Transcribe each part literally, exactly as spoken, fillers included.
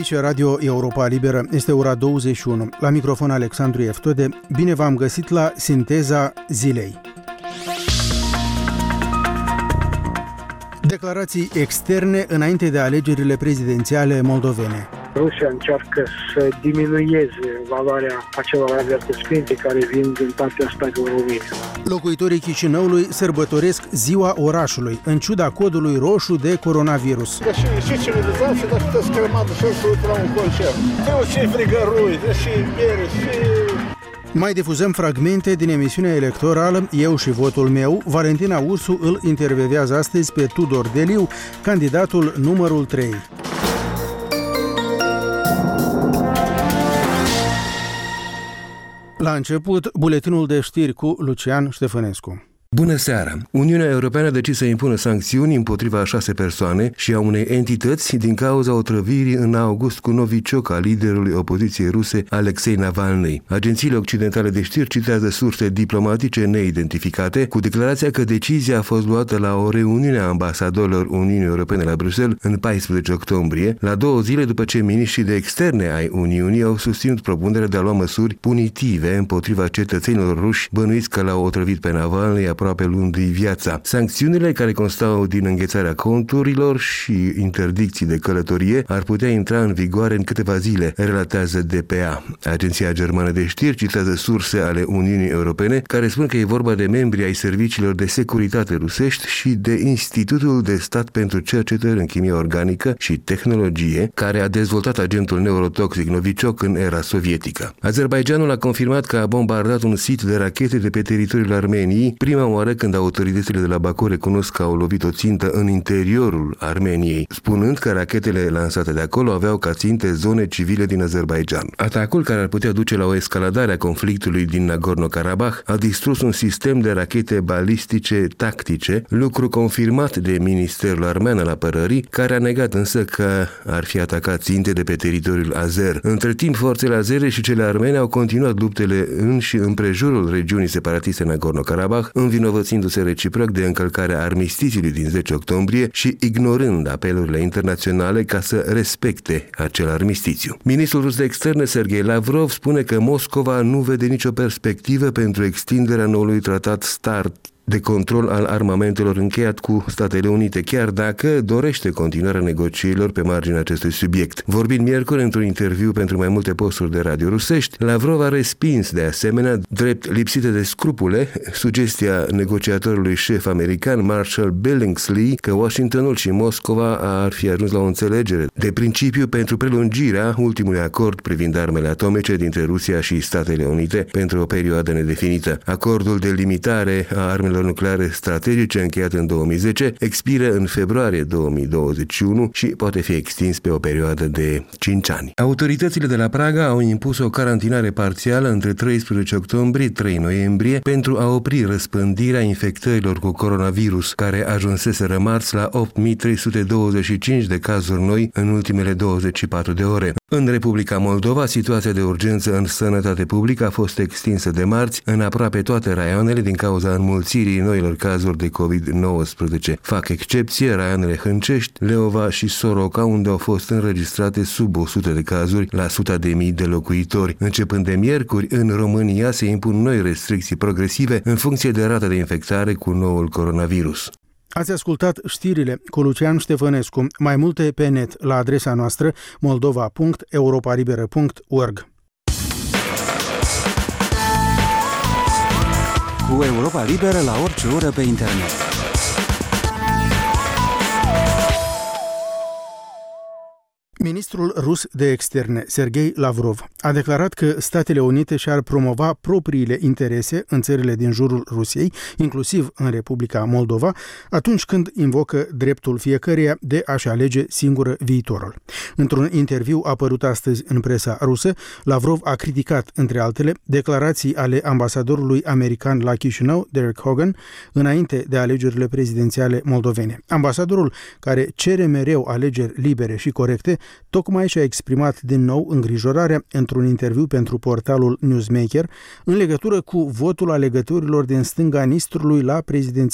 Aici, Radio Europa Liberă, este ora douăzeci și unu. La microfon Alexandru Eftode. Bine v-am găsit la Sinteza Zilei. Declarații externe înainte de alegerile prezidențiale moldovene. Rusia încearcă să diminueze valoarea acelor avertismente care vin din partea statelor Unite. Locuitorii Chișinăului sărbătoresc Ziua Orașului, în ciuda codului roșu de coronavirus. Deși și civilizație, dar puteți cremată și să uită la un concert. Eu și frigărui, deși bere, și... Mai difuzăm fragmente din emisiunea electorală Eu și votul meu. Valentina Ursu îl intervievează astăzi pe Tudor Deliu, candidatul numărul trei. La început, buletinul de știri cu Lucian Ștefănescu. Bună seara! Uniunea Europeană a decis să impună sancțiuni împotriva a șase persoane și a unei entități din cauza otrăvirii în august cu novicioc a liderului opoziției ruse Alexei Navalny. Agențiile occidentale de știri citează surse diplomatice neidentificate cu declarația că decizia a fost luată la o reuniune a ambasadorilor Uniunii Europene la Bruxelles în paisprezece octombrie, la două zile după ce miniștrii de externe ai Uniunii au susținut propunerea de a lua măsuri punitive împotriva cetățenilor ruși bănuiți că l-au otrăvit pe Navalny aproape luându-i viața. Sancțiunile, care constau din înghețarea conturilor și interdicții de călătorie, ar putea intra în vigoare în câteva zile, relatează D P A. Agenția germană de știri citează surse ale Uniunii Europene care spun că e vorba de membri ai serviciilor de securitate rusești și de Institutul de Stat pentru Cercetări în Chimie Organică și Tehnologie, care a dezvoltat agentul neurotoxic novicioc în era sovietică. Azerbaidjanul a confirmat că a bombardat un sit de rachete de pe teritoriul Armeniei, prima oară când autoritățile de la Baku recunosc că au lovit o țintă în interiorul Armeniei, spunând că rachetele lansate de acolo aveau ca ținte zone civile din Azerbaidjan. Atacul, care ar putea duce la o escaladare a conflictului din Nagorno-Karabakh, a distrus un sistem de rachete balistice tactice, lucru confirmat de Ministerul Armean al Apărării, care a negat însă că ar fi atacat ținte de pe teritoriul azer. Între timp, forțele azere și cele armene au continuat luptele în și împrejurul regiunii separatiste Nagorno-Karabakh, învinovățindu-se reciproc de încălcarea armistițiului din zece octombrie și ignorând apelurile internaționale ca să respecte acel armistițiu. Ministrul rus de externe Sergei Lavrov spune că Moscova nu vede nicio perspectivă pentru extinderea noului tratat START de control al armamentelor încheiat cu Statele Unite, chiar dacă dorește continuarea negocierilor pe marginea acestui subiect. Vorbind miercuri într-un interviu pentru mai multe posturi de radio rusești, Lavrov a respins de asemenea, drept lipsite de scrupule, sugestia negociatorului șef american Marshall Billingsley că Washingtonul și Moscova ar fi ajuns la o înțelegere de principiu pentru prelungirea ultimului acord privind armele atomice dintre Rusia și Statele Unite pentru o perioadă nedefinită. Acordul de limitare a armelor nucleare strategice încheiat în două mii zece expiră în februarie două mii douăzeci și unu și poate fi extins pe o perioadă de cinci ani. Autoritățile de la Praga au impus o carantinare parțială între treisprezece octombrie - trei noiembrie pentru a opri răspândirea infectărilor cu coronavirus, care ajunseseră marți la opt mii trei sute douăzeci și cinci de cazuri noi în ultimele douăzeci și patru de ore. În Republica Moldova, situația de urgență în sănătate publică a fost extinsă de marți în aproape toate raioanele din cauza înmulțirii noilor cazuri de covid nouăsprezece. Fac excepție raioanele Hâncești, Leova și Soroca, unde au fost înregistrate sub o sută de cazuri la suta de mii de locuitori. Începând de miercuri, în România se impun noi restricții progresive în funcție de rata de infectare cu noul coronavirus. Ați ascultat știrile cu Lucian Ștefănescu. Mai multe pe net la adresa noastră moldova punct europalibera punct org. Cu Europa Liberă la orice oră pe internet. Ministrul rus de externe, Sergei Lavrov, a declarat că Statele Unite și-ar promova propriile interese în țările din jurul Rusiei, inclusiv în Republica Moldova, atunci când invocă dreptul fiecăreia de a-și alege singură viitorul. Într-un interviu apărut astăzi în presa rusă, Lavrov a criticat, între altele, declarații ale ambasadorului american la Chișinău, Derek Hogan, înainte de alegerile prezidențiale moldovene. Ambasadorul, care cere mereu alegeri libere și corecte, tocmai și-a exprimat din nou îngrijorarea într-un interviu pentru portalul Newsmaker în legătură cu votul alegătorilor din stânga Nistrului la prezidențiale.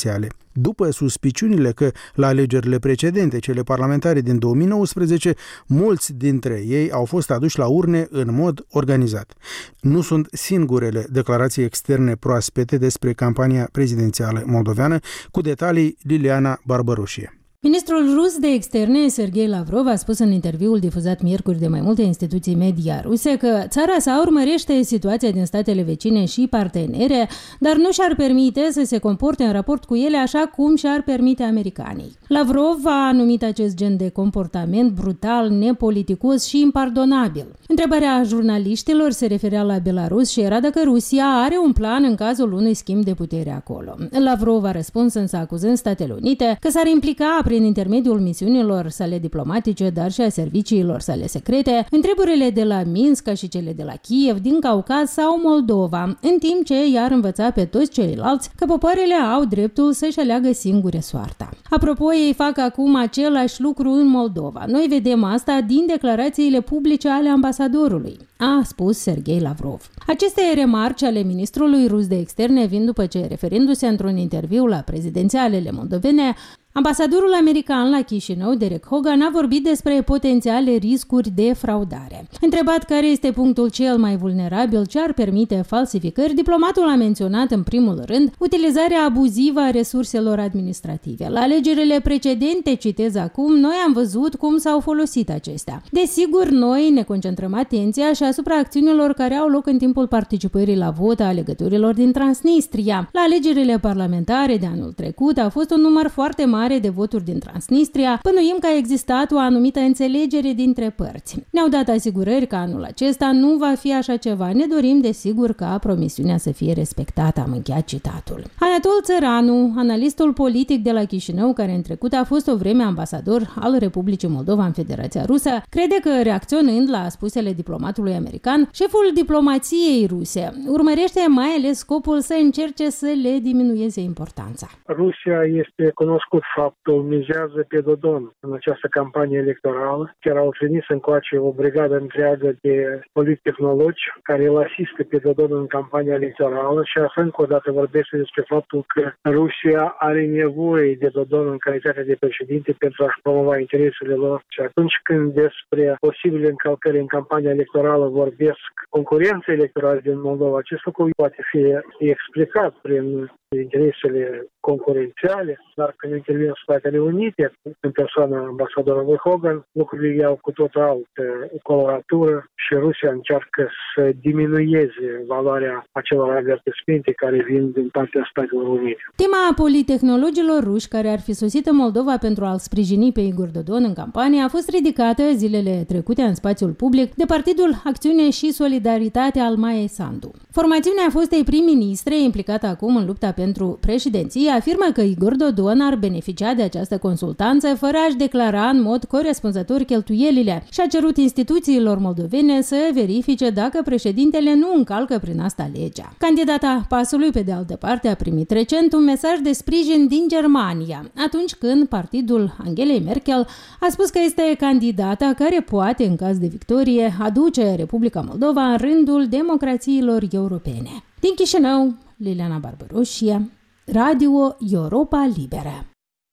după suspiciunile că la alegerile precedente, cele parlamentare din două mii nouăsprezece, mulți dintre ei au fost aduși la urne în mod organizat. Nu sunt singurele declarații externe proaspete despre campania prezidențială moldoveană, cu detalii Liliana Barbaroșie. Ministrul rus de externe, Sergei Lavrov, a spus în interviul difuzat miercuri de mai multe instituții media ruse că țara sa urmărește situația din statele vecine și partenere, dar nu și-ar permite să se comporte în raport cu ele așa cum și-ar permite americanii. Lavrov a numit acest gen de comportament brutal, nepoliticos și impardonabil. Întrebarea jurnaliștilor se referea la Belarus și era dacă Rusia are un plan în cazul unui schimb de putere acolo. Lavrov a răspuns însă acuzând Statele Unite că s-ar implica prin intermediul misiunilor sale diplomatice, dar și a serviciilor sale secrete, în treburile de la Minsk ca și cele de la Kiev, din Caucaz sau Moldova, în timp ce i-ar învăța pe toți ceilalți că popoarele au dreptul să-și aleagă singure soarta. Apropo, ei fac acum același lucru în Moldova. Noi vedem asta din declarațiile publice ale ambasadorului, a spus Sergei Lavrov. Aceste remarci ale ministrului rus de externe vin după ce, referindu-se într-un interviu la prezidențialele moldovene, ambasadorul american la Chișinău, Derek Hogan, a vorbit despre potențiale riscuri de fraudare. Întrebat care este punctul cel mai vulnerabil ce ar permite falsificări, diplomatul a menționat în primul rând utilizarea abuzivă a resurselor administrative. La alegerile precedente, citez acum, noi am văzut cum s-au folosit acestea. Desigur, noi ne concentrăm atenția și asupra acțiunilor care au loc în timpul participării la vot a alegătorilor din Transnistria. La alegerile parlamentare de anul trecut a fost un număr foarte mare de voturi din Transnistria, bănuim că a existat o anumită înțelegere dintre părți. Ne-au dat asigurări că anul acesta nu va fi așa ceva. Ne dorim, desigur, ca promisiunea să fie respectată, am încheiat citatul. Anatol Țăranu, analistul politic de la Chișinău, care în trecut a fost o vreme ambasador al Republicii Moldova în Federația Rusă, crede că, reacționând la spusele diplomatului american, șeful diplomației ruse urmărește mai ales scopul să încerce să le diminueze importanța. Rusia este cunoscut faptul, mizează pe Dodon în această campanie electorală. Chiar au trimis încoace o brigadă întreagă de polittehnologi care îl asistă pe Dodon în campania electorală și asta încă o dată vorbește despre faptul că Rusia are nevoie de Dodon în calitate de președinte pentru a-și promova interesele lor. Și atunci când despre posibile încălcări în campania electorală vorbesc concurența electorală din Moldova, acest lucru poate fi explicat prin interesele concurențiale, dar când intervin Statele Unite, în persoana ambasadorului Hogan, lucrurile iau cu tot altă coloratură și Rusia încearcă să diminueze valoarea acelor avertismente care vin din partea Statelor Unite. Tema politehnologilor ruși care ar fi sosit în Moldova pentru a-l sprijini pe Igor Dodon în campanie a fost ridicată zilele trecute în spațiul public de Partidul Acțiune și Solidaritate al Maiei Sandu. Formațiunea fostei prim-ministre, implicată acum în lupta pentru președinție, afirmă că Igor Dodon ar beneficia de această consultanță fără a-și declara în mod corespunzător cheltuielile și a cerut instituțiilor moldovene să verifice dacă președintele nu încalcă prin asta legea. Candidata PAS-ului, pe de altă parte, a primit recent un mesaj de sprijin din Germania, atunci când partidul Angelei Merkel a spus că este candidata care poate, în caz de victorie, aduce Republica Moldova în rândul democrațiilor europene. Din Chișinău, Liliana Barbaroșie, Radio Europa Liberă.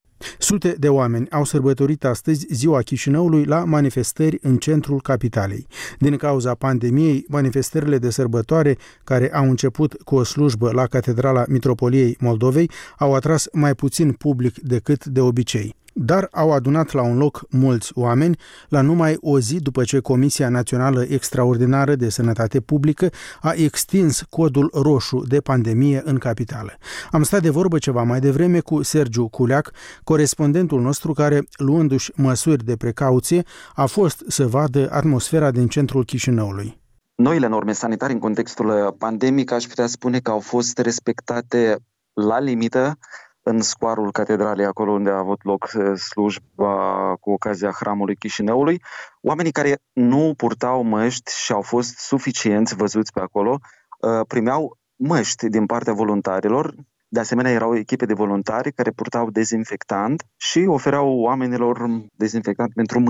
Sute de oameni au sărbătorit astăzi Ziua Chișinăului la manifestări în centrul capitalei. Din cauza pandemiei, manifestările de sărbătoare, care au început cu o slujbă la Catedrala Mitropoliei Moldovei, au atras mai puțin public decât de obicei. Dar au adunat la un loc mulți oameni la numai o zi după ce Comisia Națională Extraordinară de Sănătate Publică a extins codul roșu de pandemie în capitală. Am stat de vorbă ceva mai devreme cu Sergiu Culeac, corespondentul nostru care, luându-și măsuri de precauție, a fost să vadă atmosfera din centrul Chișinăului. Noile norme sanitare în contextul pandemic aș putea spune că au fost respectate la limită în scoarul catedralei, acolo unde a avut loc slujba cu ocazia hramului Chișinăului. Oamenii care nu purtau măști și au fost suficienți văzuți pe acolo, primeau măști din partea voluntarilor. De asemenea, erau echipe de voluntari care purtau dezinfectant și ofereau oamenilor dezinfectant pentru mâini.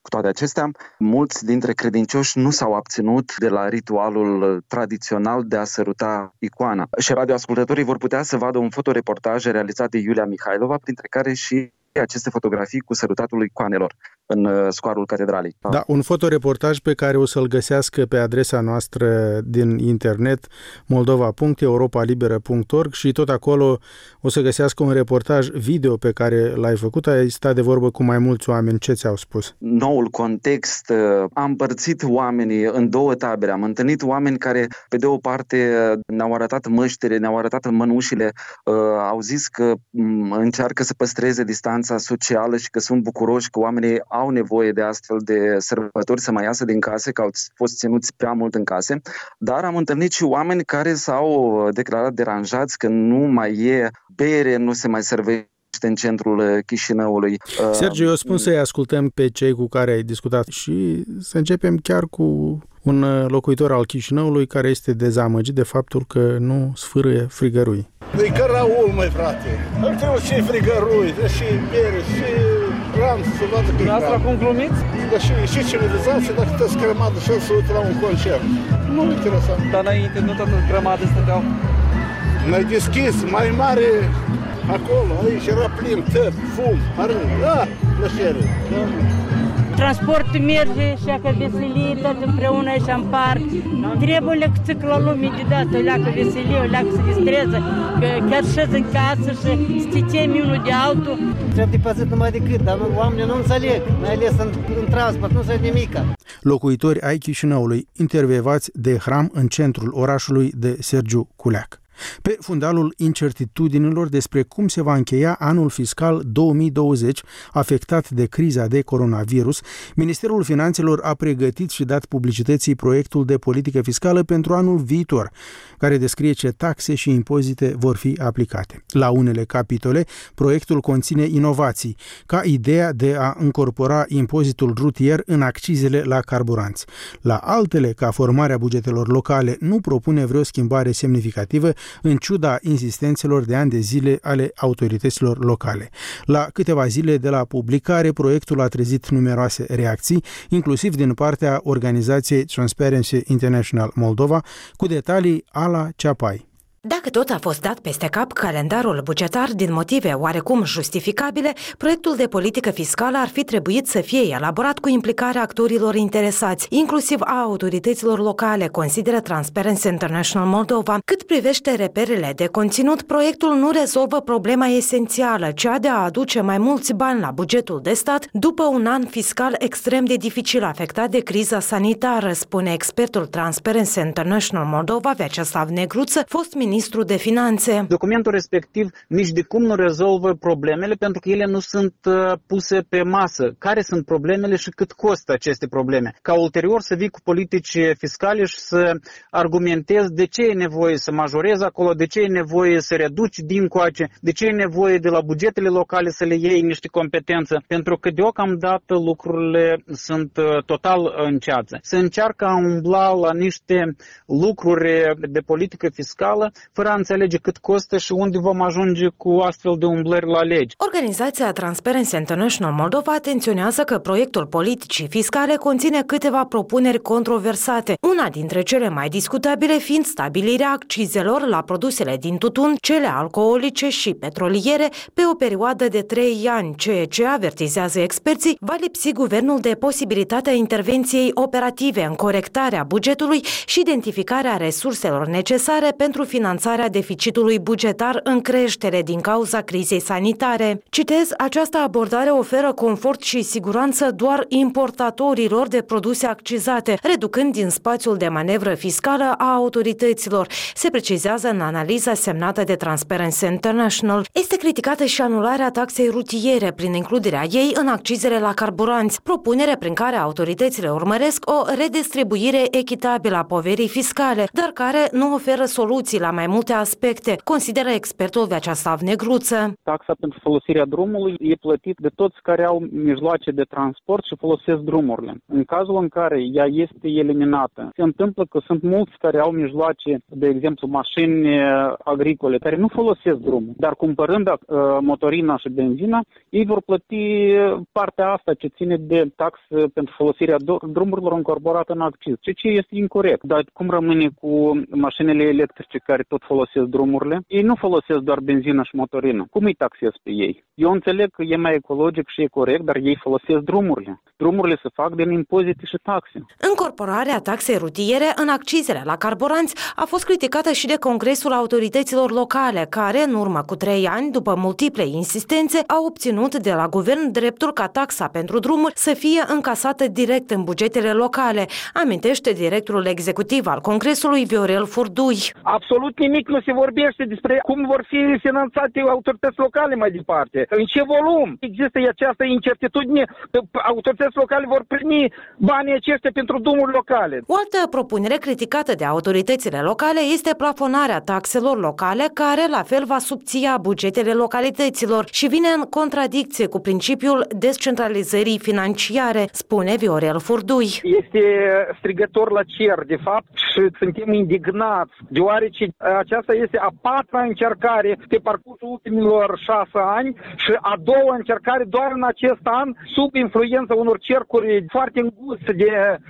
Cu toate acestea, mulți dintre credincioși nu s-au abținut de la ritualul tradițional de a săruta icoana. Și radioascultătorii vor putea să vadă un fotoreportaj realizat de Iulia Mihailova, printre care și aceste fotografii cu sărutatul icoanelor în scoarul catedralei. Da, un fotoreportaj pe care o să-l găsească pe adresa noastră din internet moldova punct europa liberă punct org și tot acolo o să găsească un reportaj video pe care l-ai făcut. Ai stat de vorbă cu mai mulți oameni. Ce ți-au spus? Noul context a împărțit oamenii în două tabere. Am întâlnit oameni care, pe de o parte, ne-au arătat măștile, ne-au arătat mănușile, au zis că încearcă să păstreze distanța socială și că sunt bucuroși că oamenii au nevoie de astfel de sărbători să mai iasă din case, că au fost ținuți prea mult în case, dar am întâlnit și oameni care s-au declarat deranjați că nu mai e bere, nu se mai servește în centrul Chișinăului. Sergiu, eu spun să-i ascultăm pe cei cu care ai discutat și să începem chiar cu un locuitor al Chișinăului care este dezamăgit de faptul că nu sfârâie frigărui. E căraul, măi, frate. Trebuie și frigărui, și bere, și ram, să vadă că e ram. Asta cum glumiți? Da, și, și civilizație, dacă te-ți crămadă și să uite la un concert. Nu interesant. Dar înainte nu toată grămadă stăteau? Mai deschis, mai mare acolo, aici era plin, tăp, fum, arăt, da, plăcere. Transportul merge și că veselie tot împreună și în parc. Trebuie leacă țică la lume deodată, leacă veselie, leacă să distreze, că chiar șezi în casă și să te temi unul de altul. Trebuie păzit numai decât, dar oamenii nu înțeleg, mai ales în, în transport, nu înțeleg nimica. Locuitori ai Chișinăului, intervievați de Hram în centrul orașului de Sergiu Culeac. Pe fundalul incertitudinilor despre cum se va încheia anul fiscal două mii douăzeci, afectat de criza de coronavirus, Ministerul Finanțelor a pregătit și dat publicității proiectul de politică fiscală pentru anul viitor, care descrie ce taxe și impozite vor fi aplicate. La unele capitole, proiectul conține inovații, ca ideea de a încorpora impozitul rutier în accizele la carburanți. La altele, ca formarea bugetelor locale, nu propune vreo schimbare semnificativă, în ciuda insistențelor de ani de zile ale autorităților locale. La câteva zile de la publicare, proiectul a trezit numeroase reacții, inclusiv din partea organizației Transparency International Moldova, cu detalii ala Ceapai. Dacă tot a fost dat peste cap calendarul bugetar din motive oarecum justificabile, proiectul de politică fiscală ar fi trebuit să fie elaborat cu implicarea actorilor interesați, inclusiv a autorităților locale, consideră Transparency International Moldova. Cât privește reperele de conținut, proiectul nu rezolvă problema esențială, cea de a aduce mai mulți bani la bugetul de stat după un an fiscal extrem de dificil afectat de criza sanitară, spune expertul Transparency International Moldova, Vyacheslav Negruță, fost ministru ministru de Finanțe. Documentul respectiv nici de cum nu rezolvă problemele pentru că ele nu sunt uh, puse pe masă. Care sunt problemele și cât costă aceste probleme? Ca ulterior să vii cu politici fiscale și să argumentezi de ce e nevoie să majorezi acolo, de ce e nevoie să reduci dincoace, de ce e nevoie de la bugetele locale să le iei niște competențe, pentru că deocamdată lucrurile sunt uh, total în ceață. Se încearcă a umbla la niște lucruri de politică fiscală fără a înțelege cât costă și unde vom ajunge cu astfel de umblări la legi. Organizația Transparency International Moldova atenționează că proiectul politicii fiscale conține câteva propuneri controversate, una dintre cele mai discutabile fiind stabilirea accizelor la produsele din tutun, cele alcoolice și petroliere pe o perioadă de trei ani, ceea ce, avertizează experții, va lipsi guvernul de posibilitatea intervenției operative în corectarea bugetului și identificarea resurselor necesare pentru finanțarea deficitului bugetar în creștere din cauza crizei sanitare. Citez, această abordare oferă confort și siguranță doar importatorilor de produse accizate, reducând din spațiul de manevră fiscală a autorităților, se precizează în analiza semnată de Transparency International. Este criticată și anularea taxei rutiere prin includerea ei în accizele la carburanți, propunere prin care autoritățile urmăresc o redistribuire echitabilă a poverii fiscale, dar care nu oferă soluții la mai mai multe aspecte, consideră expertul Vyacheslav Negruță. Taxa pentru folosirea drumului e plătit de toți care au mijloace de transport și folosesc drumurile. În cazul în care ea este eliminată, se întâmplă că sunt mulți care au mijloace, de exemplu mașini agricole, care nu folosesc drumul, dar cumpărând uh, motorina și benzina, ei vor plăti partea asta ce ține de taxă pentru folosirea drumurilor încorporată în acciz, ceea ce este incorect. Dar cum rămâne cu mașinile electrice care tot folosesc drumurile? Ei nu folosesc doar benzină și motorină. Cum îi taxez pe ei? Eu înțeleg că e mai ecologic și e corect, dar ei folosesc drumurile. Drumurile se fac din impozite și taxe. Încorporarea taxei rutiere în accizele la carburanți a fost criticată și de Congresul Autorităților Locale, care, în urmă cu trei ani, după multiple insistențe, au obținut de la guvern dreptul ca taxa pentru drumuri să fie încasată direct în bugetele locale, amintește directorul executiv al Congresului, Viorel Furdui. Absolut nimic nu se vorbește despre cum vor fi finanțate autorități locale mai departe. În ce volum? Există această incertitudine că autorități locale vor primi banii aceștia pentru drumuri locale. O altă propunere criticată de autoritățile locale este plafonarea taxelor locale, care la fel va subția bugetele localităților și vine în contradicție cu principiul descentralizării financiare, spune Viorel Furdui. Este strigător la cer, de fapt, și suntem indignați, deoarece aceasta este a patra încercare pe parcursul ultimilor șase ani și a doua încercare doar în acest an, sub influența unor cercuri foarte înguste de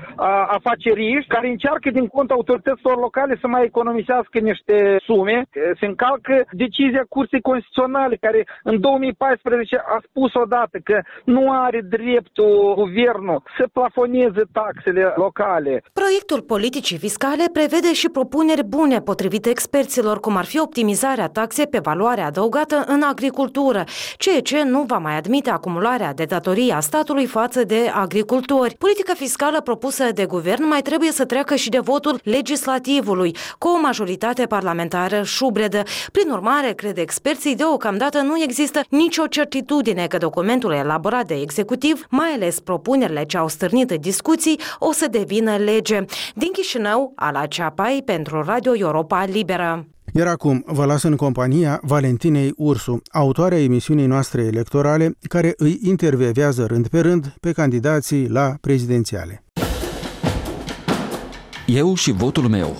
afaceriști, care încearcă din cont autorităților locale să mai economisească niște sume. Se încalcă decizia Curții Constituționale, care în două mii paisprezece a spus odată că nu are dreptul guvernul să plafoneze taxele locale. Proiectul politicii fiscale prevede și propuneri bune potrivit experților, cum ar fi optimizarea taxei pe valoare adăugată în agricultură, ceea ce nu va mai admite acumularea de datorii a statului față de agricultori. Politica fiscală propusă de guvern mai trebuie să treacă și de votul legislativului, cu o majoritate parlamentară șubredă. Prin urmare, cred experții, deocamdată nu există nicio certitudine că documentul elaborat de executiv, mai ales propunerile ce au stârnit discuții, o să devină lege. Din Chișinău, Ala Ceapai pentru Radio Europa Liberă. Iar acum vă las în compania Valentinei Ursu, autoarea emisiunii noastre electorale, care îi intervievează rând pe rând pe candidații la prezidențiale. Eu și votul meu.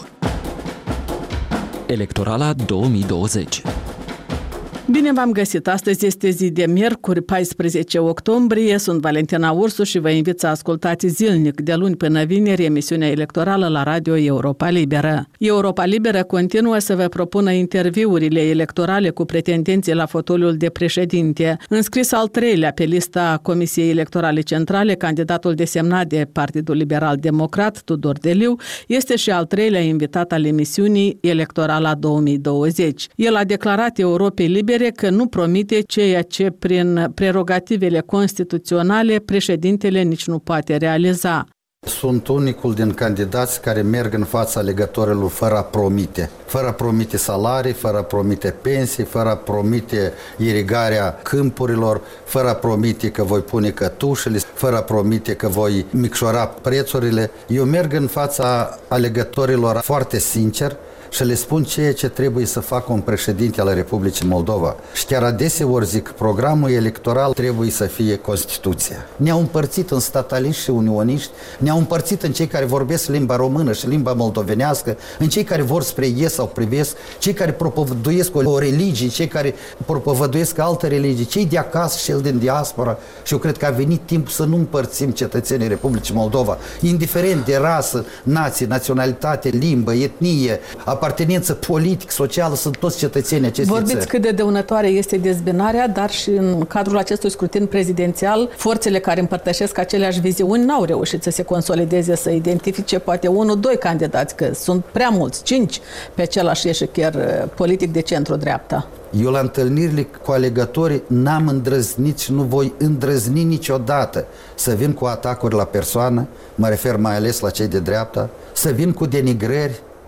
Electorala două mii douăzeci. Bine v-am găsit! Astăzi este zi de miercuri, paisprezece octombrie. Sunt Valentina Ursu și vă invit să ascultați zilnic, de luni până vineri, emisiunea electorală la Radio Europa Liberă. Europa Liberă continuă să vă propună interviurile electorale cu pretendenții la fotoliul de președinte. Înscris al treilea pe lista Comisiei Electorale Centrale, candidatul desemnat de Partidul Liberal Democrat, Tudor Deliu, este și al treilea invitat al emisiunii Electorala două mii douăzeci. El a declarat Europei Libere că nu promite ceea ce prin prerogativele constituționale președintele nici nu poate realiza. Sunt unicul din candidați care merg în fața alegătorilor fără a promite. Fără a promite salarii, fără a promite pensii, fără a promite irigarea câmpurilor, fără a promite că voi pune cătușele, fără a promite că voi micșora prețurile. Eu merg în fața alegătorilor foarte sincer și le spun ceea ce trebuie să facă un președinte al Republicii Moldova. Și chiar adeseori zic, programul electoral trebuie să fie Constituția. Ne-au împărțit în stataliști și unioniști, ne-au împărțit în cei care vorbesc limba română și limba moldovenească, în cei care vor spre est sau privesc, cei care propovăduiesc o religie, cei care propovăduiesc alte religii, cei de acasă și cei din diaspora. Și eu cred că a venit timpul să nu împărțim cetățenii Republicii Moldova, indiferent de rasă, nație, naționalitate, limbă, etnie, apartenență politic, socială, sunt toți cetățenii acestei țări. Vorbiți cât de dăunătoare este dezbinarea, dar și în cadrul acestui scrutin prezidențial, forțele care împărtășesc aceleași viziuni n-au reușit să se consolideze, să identifice poate unul, doi candidați, că sunt prea mulți, cinci, pe același eșichier politic de centru-dreapta. Eu la întâlnirile cu alegătorii n-am îndrăznit și nu voi îndrăzni niciodată să vin cu atacuri la persoană, mă refer mai ales la cei de dreapta, să vin cu denigrări,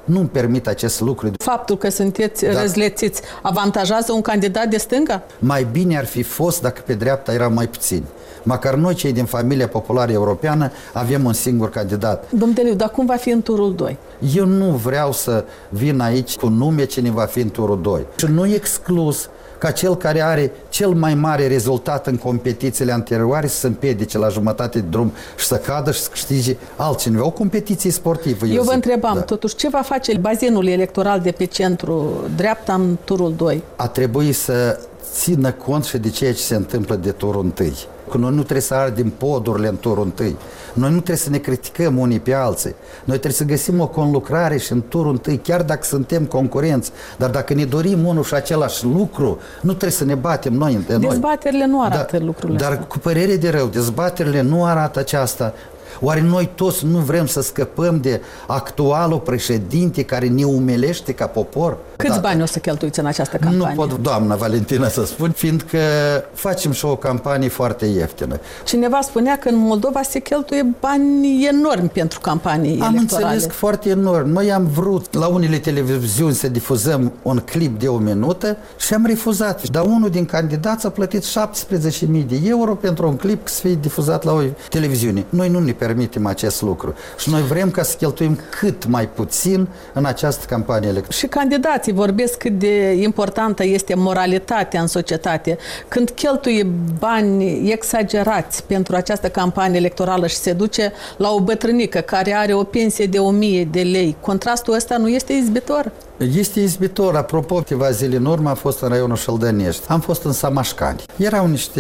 nu-mi permit acest lucru. Faptul că sunteți da. răzlețiți avantajează un candidat de stânga? Mai bine ar fi fost dacă pe dreapta erau mai puțini. Măcar noi, cei din familia populară europeană, avem un singur candidat. Domnul Deliu, dar cum va fi în turul doi? Eu nu vreau să vin aici cu nume cine va fi în turul doi. Și nu e exclus ca cel care are cel mai mare rezultat în competițiile anterioare să se împiedice la jumătate de drum și să cadă și să câștige altcineva. O competiție sportivă. Eu, eu vă întrebam, da. totuși, ce va face bazinul electoral de pe centru-dreapta în turul doi? A trebuit să țină cont și de ceea ce se întâmplă de turul întâi. Că noi nu trebuie să ardem podurile în turul întâi. Noi nu trebuie să ne criticăm unii pe alții. Noi trebuie să găsim o conlucrare și în turul întâi, chiar dacă suntem concurenți. Dar dacă ne dorim unul și același lucru, nu trebuie să ne batem noi între noi. Dezbaterile nu arată da, lucrurile Dar astea. cu părere de rău, dezbaterile nu arată aceasta. Oare noi toți nu vrem să scăpăm de actualul președinte care ne umelește ca popor? Câți da. bani o să cheltuiți în această campanie? Nu pot, doamna Valentina, să spun, fiindcă facem și o campanie foarte ieftină. Cineva spunea că în Moldova se cheltuie bani enormi pentru campanii am electorale. Am înțeles foarte enorm. Noi am vrut la unele televiziuni să difuzăm un clip de o minută și am refuzat. Dar unul din candidați a plătit șaptesprezece mii de euro pentru un clip să fie difuzat la o televiziune. Noi nu ne permitem acest lucru. Și noi vrem ca să cheltuim cât mai puțin în această campanie electorală. Și candidații vorbesc cât de importantă este moralitatea în societate. Când cheltuie bani exagerați pentru această campanie electorală și se duce la o bătrânică care are o pensie de o mie de lei, contrastul ăsta nu este izbitor? Este izbitor. Apropo, câteva zile în urmă am fost în raionul Șăldănești. Am fost în Samașcani. Erau niște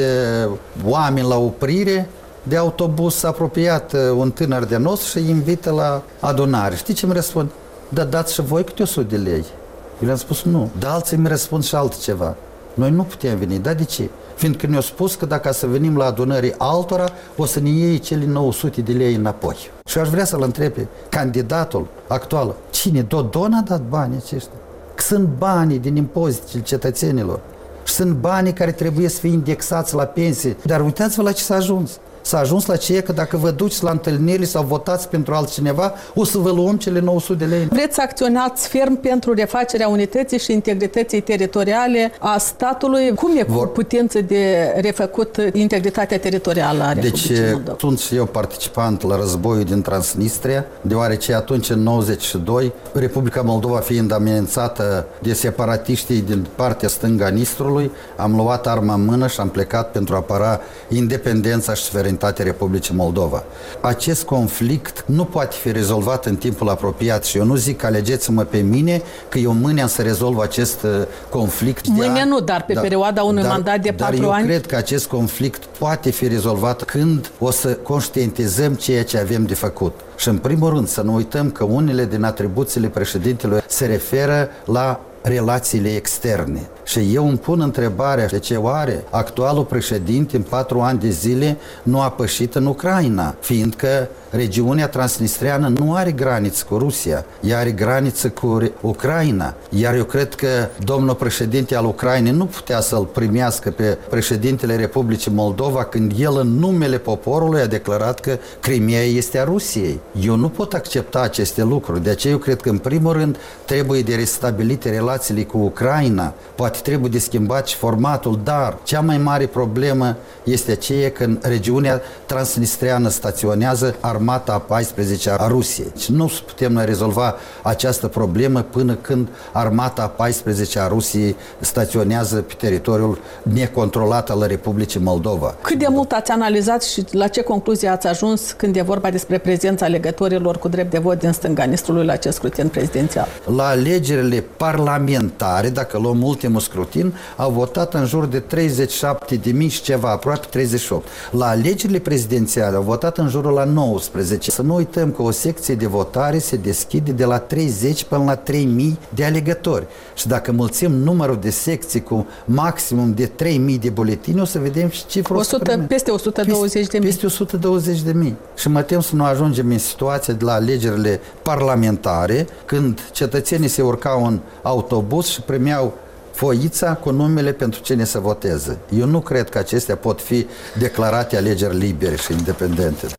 oameni la oprire de autobuz, s-a apropiat un tânăr de nos și îi invită la adunare. Știi ce îmi răspund? Da, dați și voi câte o sută de lei. Eu le-am spus nu. Dar alții îmi răspund și altceva. Noi nu putem veni. Dar de ce? Fiindcă ne-au spus că dacă să venim la adunării altora, o să ne iei cele nouă sute de lei înapoi. Și aș vrea să-l întreb pe candidatul actual, cine? Dodon a dat banii aceștia? Că sunt banii din impozitele cetățenilor. Și sunt banii care trebuie să fie indexați la pensie. Dar uitați-vă la ce s-a ajuns. S-a ajuns la ceea că dacă vă duceți la întâlniri sau votați pentru altcineva, o să vă luăm cele nouă sute de lei. Vreți să acționați ferm pentru refacerea unității și integrității teritoriale a statului? Cum e cu Vor... putință de refăcut integritatea teritorială a Republicii Deci Moldova? sunt și eu participant la războiul din Transnistria, deoarece atunci, în nouăzeci și doi, Republica Moldova fiind amenințată de separatiștii din partea stângă a Nistrului, am luat arma în mână și am plecat pentru a apăra independența și suverenitatea Republicii Moldova. Acest conflict nu poate fi rezolvat în timpul apropiat și eu nu zic că alegeți-mă pe mine că eu mâine am să rezolv acest conflict. Mâine nu, dar pe da, perioada unui dar, mandat de patru ani. Dar eu cred că acest conflict poate fi rezolvat când o să conștientizăm ceea ce avem de făcut. Și în primul rând să nu uităm că unele din atribuțiile președintelui se referă la relațiile externe. Și eu îmi pun întrebarea de ce oare actualul președinte în patru ani de zile nu a pășit în Ucraina, fiindcă regiunea transnistreană nu are graniță cu Rusia, ea are graniță cu Ucraina. Iar eu cred că domnul președinte al Ucrainei nu putea să-l primească pe președintele Republicii Moldova când el în numele poporului a declarat că Crimea este a Rusiei. Eu nu pot accepta aceste lucruri, de aceea eu cred că în primul rând trebuie de restabilite relațiile cu Ucraina, poate trebuie de schimbat și formatul, dar cea mai mare problemă este aceea că în regiunea transnistreană staționează armata a paisprezecea a Rusiei. Deci nu putem noi rezolva această problemă până când armata a paisprezecea a Rusiei staționează pe teritoriul necontrolat al Republicii Moldova. Cât de mult ați analizat și la ce concluzie ați ajuns când e vorba despre prezența alegătorilor cu drept de vot din stânga Nistrului la acest scrutin prezidențial? La alegerile parlamentare, dacă luăm ultimul scrutin, au votat în jur de treizeci și șapte de mii și ceva, aproape treizeci și opt. La alegerile prezidențiale au votat în jurul la nouăsprezece. Să nu uităm că o secție de votare se deschide de la treizeci până la trei mii de alegători. Și dacă mulțim numărul de secții cu maximum de trei mii de buletini, o să vedem și cifrul peste o sută douăzeci de mii. Peste o sută douăzeci de mii. Și mă tem să nu ajungem în situația de la alegerile parlamentare, când cetățenii se urcau în autobuz și primeau foița cu numele pentru cine să voteze. Eu nu cred că acestea pot fi declarate alegeri libere și independente.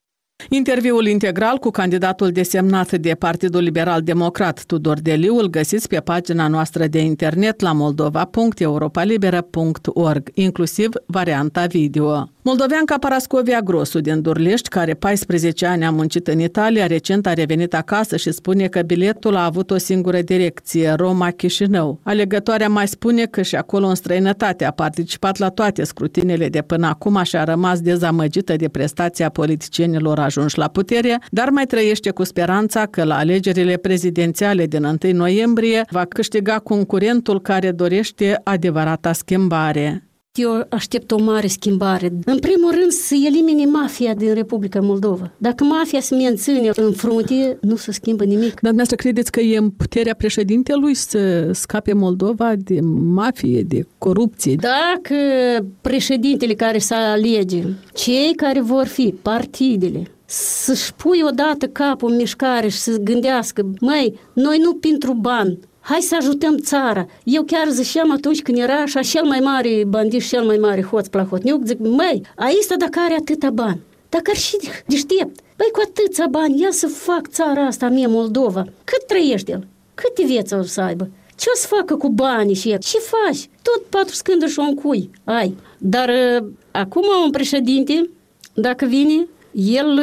Interviul integral cu candidatul desemnat de Partidul Liberal Democrat Tudor Deliu îl găsiți pe pagina noastră de internet la moldova punct europalibera punct org, inclusiv varianta video. Moldoveanca Parascovia Grosu din Durlești, care paisprezece ani a muncit în Italia, recent a revenit acasă și spune că biletul a avut o singură direcție, Roma-Chișinău. Alegătoarea mai spune că și acolo în străinătate a participat la toate scrutinele de până acum și a rămas dezamăgită de prestația politicienilor ajunși la putere, dar mai trăiește cu speranța că la alegerile prezidențiale din întâi noiembrie va câștiga concurentul care dorește adevărata schimbare. Eu aștept o mare schimbare. În primul rând să elimine mafia din Republica Moldova. Dacă mafia se menține în frunte, nu se schimbă nimic. Dar dumneavoastră credeți că e în puterea președintelui să scape Moldova de mafie, de corupție? Dacă președintele care să alege, cei care vor fi partidele, să-și pui odată capul în mișcare și să gândească, măi, noi nu pentru bani, hai să ajutăm țara. Eu chiar ziceam atunci când era așa cel mai mare bandit și cel mai mare hoț plahotniuc, zic, măi, aici dacă are atâta bani, dacă ar și deștept, băi, cu atâția bani, ia să fac țara asta mie, Moldova. Cât trăiește el? Câte vieți o să aibă? Ce o să facă cu banii și el? Ce faci? Tot patru scânduri și un cui ai. Dar acum un președinte, dacă vine, el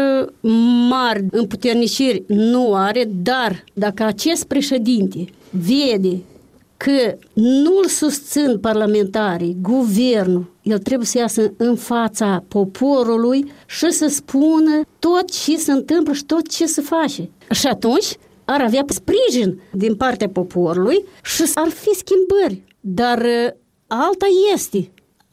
mari împuterniciri nu are, dar dacă acest președinte vede că nu-l susțin parlamentarii, guvernul, el trebuie să iasă în fața poporului și să spună tot ce se întâmplă și tot ce se face. Și atunci ar avea sprijin din partea poporului și ar fi schimbări. Dar alta este,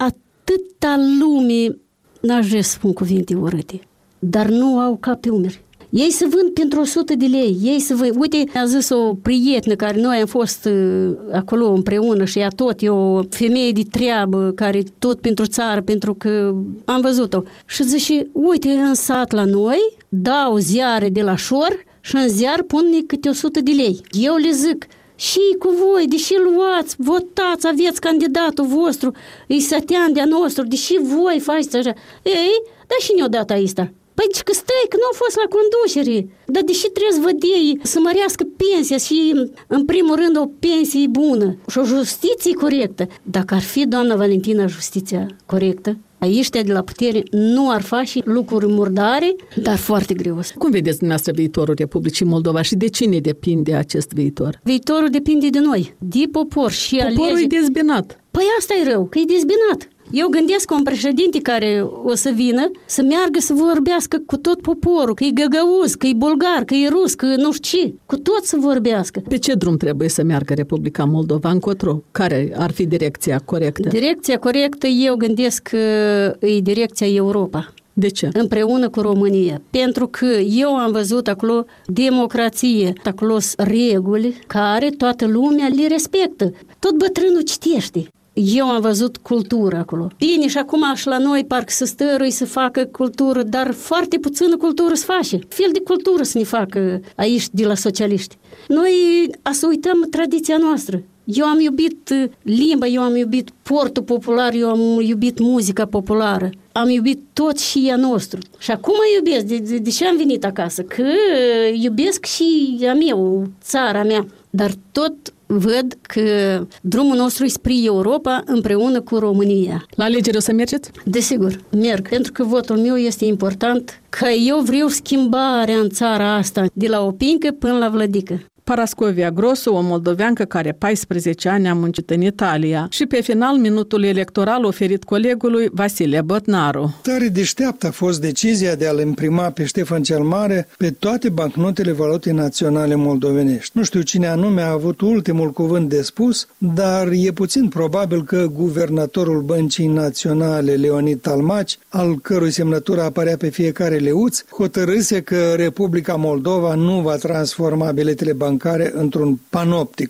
atâta lume, n-aș vrea să spun cuvinte urâte, dar nu au cap pe umeri. Ei se vând pentru o sută de lei, ei se vând. Uite, a zis o prietenă care noi am fost uh, acolo împreună și ea tot, e o femeie de treabă care tot pentru țară, pentru că am văzut-o. Și zice, uite, în sat la noi dau ziare de la șor și în ziar pun câte o sută de lei. Eu le zic, și cu voi, deși luați, votați, aveți candidatul vostru, e sătean de-a nostru, deși voi faceți așa. Ei, dar și ne-o dat asta. Păi că stai, că nu au fost la conducere, dar deși trebuie să vădei să mărească pensia și, în primul rând, o pensie bună și o justiție corectă. Dacă ar fi, doamna Valentina, justiția corectă, aici de la putere nu ar face lucruri murdare, dar foarte greu. Cum vedeți dumneavoastră viitorul Republicii Moldova și de cine depinde acest viitor? Viitorul depinde de noi, de popor și Poporul alege... e dezbinat. Păi asta e rău, că e dezbinat. Eu gândesc că un președinte care o să vină să meargă să vorbească cu tot poporul, că e găgăuz, că e bulgar, că e rus, că nu știu ce, cu tot să vorbească. Pe ce drum trebuie să meargă Republica Moldova încotro? Care ar fi direcția corectă? Direcția corectă, eu gândesc că e direcția Europa. De ce? Împreună cu România. Pentru că eu am văzut acolo democrație, acolo reguli care toată lumea le respectă. Tot bătrânul citește. Eu am văzut cultură acolo. Bine, și acum și la noi parcă să stărui să facă cultură, dar foarte puțină cultură se face. Fel de cultură să ne facă aici de la socialiști. Noi a să uităm tradiția noastră. Eu am iubit limba, eu am iubit portul popular, eu am iubit muzica populară. Am iubit tot și ea nostru. Și acum iubesc. De, de, de ce am venit acasă? Că iubesc și a meu, țara mea. Dar tot văd că drumul nostru e spre Europa împreună cu România. La alegeri o să mergeți? Desigur, merg. Pentru că votul meu este important, că eu vreau schimbarea în țara asta, de la Opincă până la Vlădică. Parascovia Grosu, o moldoveancă care paisprezece ani a muncit în Italia și pe final minutul electoral oferit colegului Vasile Botnaru. Tare deșteaptă a fost decizia de a-l imprima pe Ștefan cel Mare pe toate bancnotele valutei naționale moldovenești. Nu știu cine anume a avut ultimul cuvânt de spus, dar e puțin probabil că guvernatorul Băncii Naționale, Leonid Talmaci, al cărui semnătură apărea pe fiecare leuț, hotărâse că Republica Moldova nu va transforma biletele bancare într-un panopticum.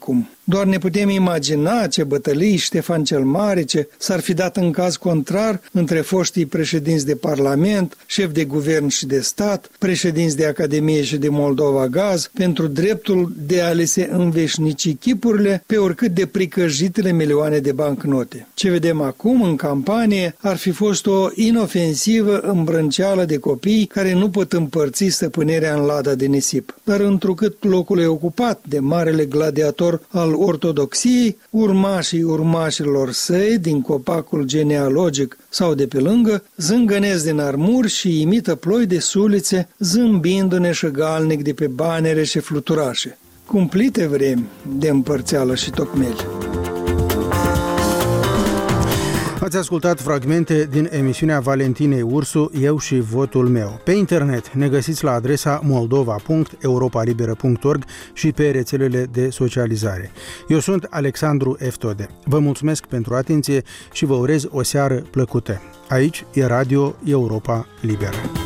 Doar ne putem imagina ce bătălii Ștefan cel Mare ce s-ar fi dat în caz contrar între foștii președinți de parlament, șef de guvern și de stat, președinți de Academie și de Moldova Gaz, pentru dreptul de a le se înveșnici chipurile pe oricât de pricăjitele milioane de bancnote. Ce vedem acum în campanie ar fi fost o inofensivă îmbrânceală de copii care nu pot împărți stăpânirea în lada de nisip. Dar întrucât locul e ocupat de marele gladiator al ortodoxiei, urmașii urmașilor săi din copacul genealogic sau de pe lângă, zângănesc din armuri și imită ploi de sulițe, zâmbindu-ne șăgalnic de pe banere și fluturașe. Cumplite vremi de împărțeală și tocmeli. Ați ascultat fragmente din emisiunea Valentinei Ursu, Eu și votul meu. Pe internet ne găsiți la adresa moldova punct europa liberă punct org și pe rețelele de socializare. Eu sunt Alexandru Eftode. Vă mulțumesc pentru atenție și vă urez o seară plăcută. Aici e Radio Europa Liberă.